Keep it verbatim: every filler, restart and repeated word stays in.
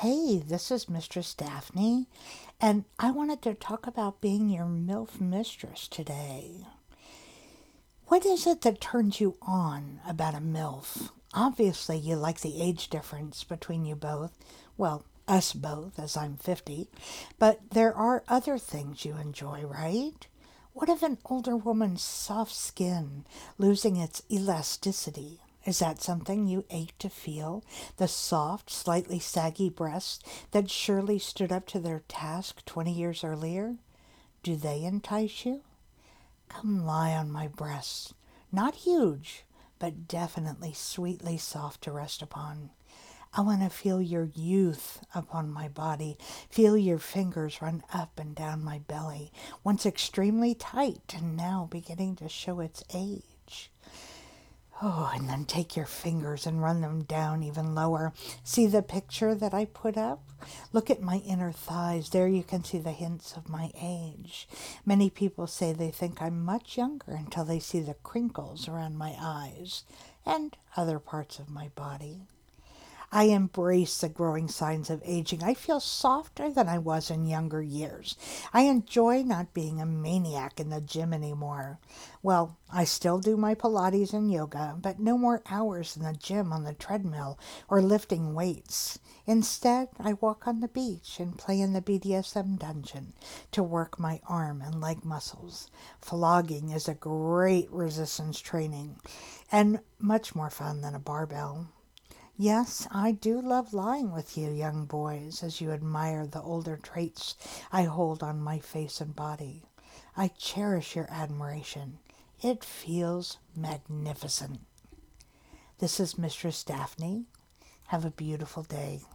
Hey, this is Mistress Daphne, and I wanted to talk about being your MILF mistress today. What is it that turns you on about a MILF? Obviously, you like the age difference between you both. Well, us both, as I'm fifty. But there are other things you enjoy, right? What of an older woman's soft skin losing its elasticity? Is that something you ache to feel? The soft, slightly saggy breasts that surely stood up to their task twenty years earlier? Do they entice you? Come lie on my breast. Not huge, but definitely sweetly soft to rest upon. I want to feel your youth upon my body, feel your fingers run up and down my belly, once extremely tight and now beginning to show its age. Oh, and then take your fingers and run them down even lower. See the picture that I put up? Look at my inner thighs. There you can see the hints of my age. Many people say they think I'm much younger until they see the crinkles around my eyes and other parts of my body. I embrace the growing signs of aging. I feel softer than I was in younger years. I enjoy not being a maniac in the gym anymore. Well, I still do my Pilates and yoga, but no more hours in the gym on the treadmill or lifting weights. Instead, I walk on the beach and play in the B D S M dungeon to work my arm and leg muscles. Flogging is a great resistance training and much more fun than a barbell. Yes, I do love lying with you, young boys, as you admire the older traits I hold on my face and body. I cherish your admiration. It feels magnificent. This is Mistress Daphne. Have a beautiful day.